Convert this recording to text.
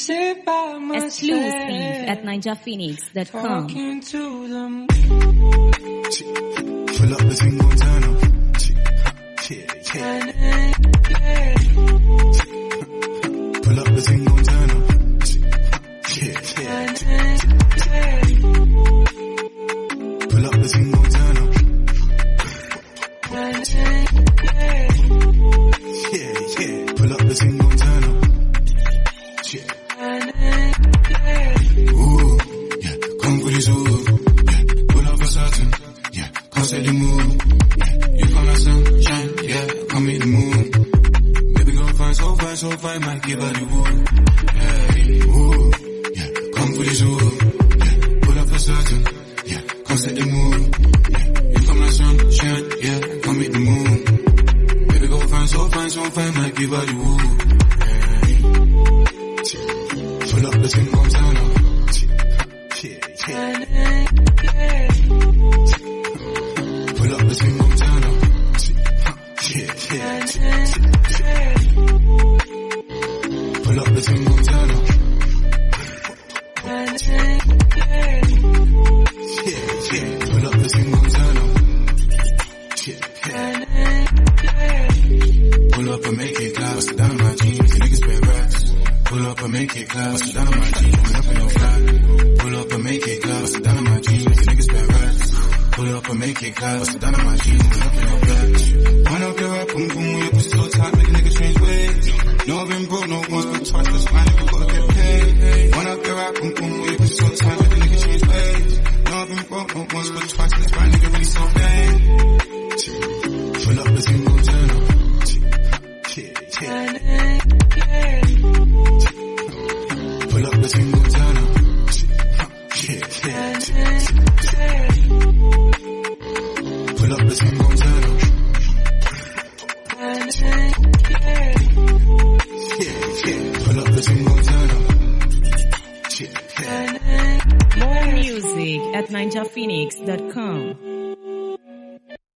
sit by myself. Exclusive at NinjaPhoenix.com. Talking to them. Pull up the thing, gon' turn up. Pull up the thing, gon' turn up. Pull up the thing, gon' turn up. Pull up the thing, gon' turn up. Ooh, yeah, come for this ooh. Yeah, pull up for certain. Yeah, come set the mood. Yeah, you come like sunshine. Yeah, come meet the moon. Baby girl fine, so fine, might give her the wood. Yeah, ooh, yeah, come for this ooh. Yeah, pull up for certain. Yeah, come set the mood. Yeah, you come like sunshine. Yeah, come meet the moon. Baby girl fine, so fine, might give her the wood. Pull up the thing, gon' turn up. Pull up the thing, gon' turn up. Pull up the thing, gon' turn up. Pull up the thing, gon' turn up. Pull up and make it clap. Bust it down on my jeans, the niggas spend racks. Pull up and make it clap. Bust it down on my jeans, pull up in no flat. Pull up and make it clap. Bust it down on my jeans, the niggas spend racks. Pull up and make it clap. Bust it down on my jeans, pull up in no flat. Wind up your rap, boom boom, your pussy so tight, make a nigga change ways. No, I've been broke, no once but twice, that's fine, nigga gotta get paid. Wind up your rap, boom boom, your pussy so tight, make a nigga change ways. No, I've been broke, no once but twice, that's fine, nigga really so paid. Pull up the thing, gon' turn up. Pull up the thing, gon' turn up. Pull up the thing, gon' turn up. Pull up the thing, gon' turn up. More music at NinjaPhoenix.com.